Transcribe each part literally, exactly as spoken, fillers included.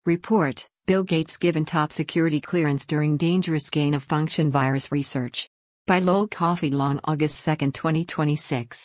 Report: Bill Gates given top security clearance during dangerous gain-of-function virus research. By Lowell Cauffield on August second, twenty twenty-six.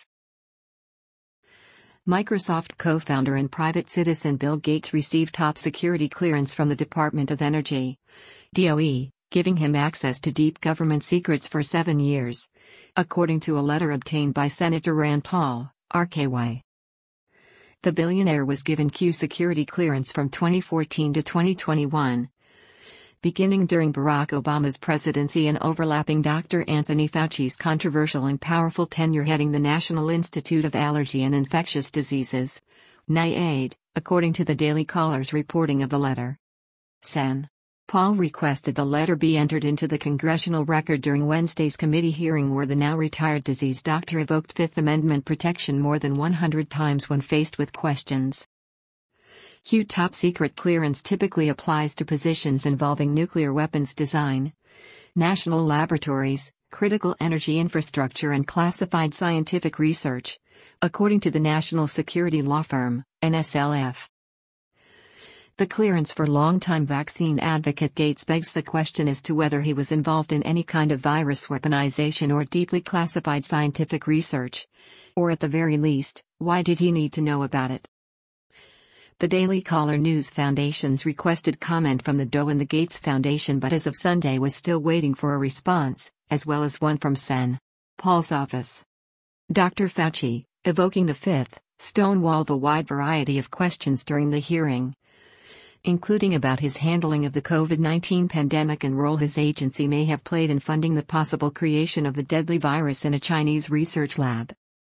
Microsoft co-founder and private citizen Bill Gates received top security clearance from the Department of Energy, D O E, giving him access to deep government secrets for seven years, according to a letter obtained by Senator Rand Paul, R K Y. The billionaire was given Q security clearance from twenty fourteen to twenty twenty-one, beginning during Barack Obama's presidency and overlapping Doctor Anthony Fauci's controversial and powerful tenure heading the National Institute of Allergy and Infectious Diseases, NIAID, according to the Daily Caller's reporting of the letter. Sen. Paul requested the letter be entered into the congressional record during Wednesday's committee hearing where the now-retired disease doctor evoked Fifth Amendment protection more than one hundred times when faced with questions. Q top-secret clearance typically applies to positions involving nuclear weapons design, national laboratories, critical energy infrastructure and classified scientific research, according to the national security law firm, N S L F. The clearance for longtime vaccine advocate Gates begs the question as to whether he was involved in any kind of virus weaponization or deeply classified scientific research. Or at the very least, why did he need to know about it? The Daily Caller News Foundation's requested comment from the D O E and the Gates Foundation, but as of Sunday was still waiting for a response, as well as one from Sen. Paul's office. Doctor Fauci, evoking the Fifth, stonewalled a wide variety of questions during the hearing, including about his handling of the COVID nineteen pandemic and role his agency may have played in funding the possible creation of the deadly virus in a Chinese research lab.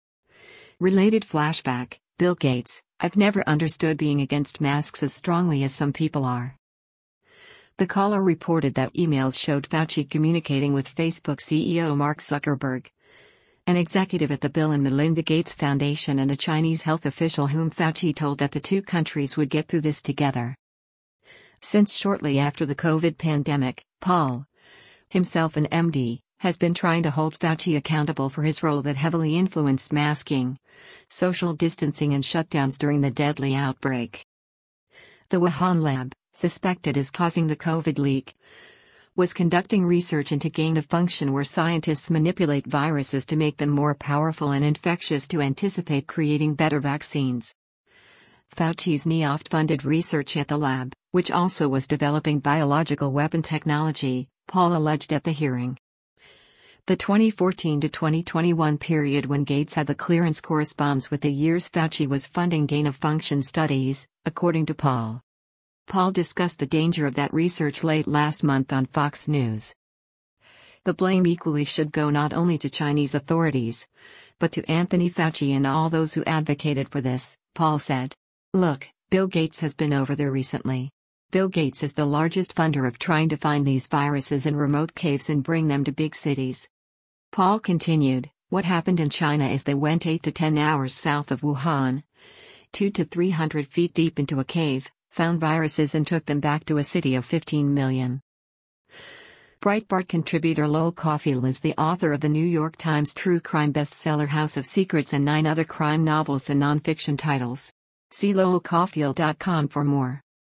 Related flashback: Bill Gates, I've never understood being against masks as strongly as some people are. The Caller reported that emails showed Fauci communicating with Facebook C E O Mark Zuckerberg, an executive at the Bill and Melinda Gates Foundation and a Chinese health official whom Fauci told that the two countries would get through this together. Since shortly after the COVID pandemic, Paul, himself an M D, has been trying to hold Fauci accountable for his role that heavily influenced masking, social distancing and shutdowns during the deadly outbreak. The Wuhan lab, suspected as causing the COVID leak, was conducting research into gain-of-function where scientists manipulate viruses to make them more powerful and infectious to anticipate creating better vaccines. Fauci's N I O F funded research at the lab, which also was developing biological weapon technology, Paul alleged at the hearing. The twenty fourteen to twenty twenty-one period when Gates had the clearance corresponds with the years Fauci was funding gain-of-function studies, according to Paul. Paul discussed the danger of that research late last month on Fox News. The blame equally should go not only to Chinese authorities, but to Anthony Fauci and all those who advocated for this, Paul said. Look, Bill Gates has been over there recently. Bill Gates is the largest funder of trying to find these viruses in remote caves and bring them to big cities. Paul continued, what happened in China is they went eight to ten hours south of Wuhan, two to three hundred feet deep into a cave, found viruses and took them back to a city of fifteen million. Breitbart contributor Lowell Cauffield is the author of the New York Times true crime bestseller House of Secrets and nine other crime novels and nonfiction titles. See lowell cauffield dot com for more.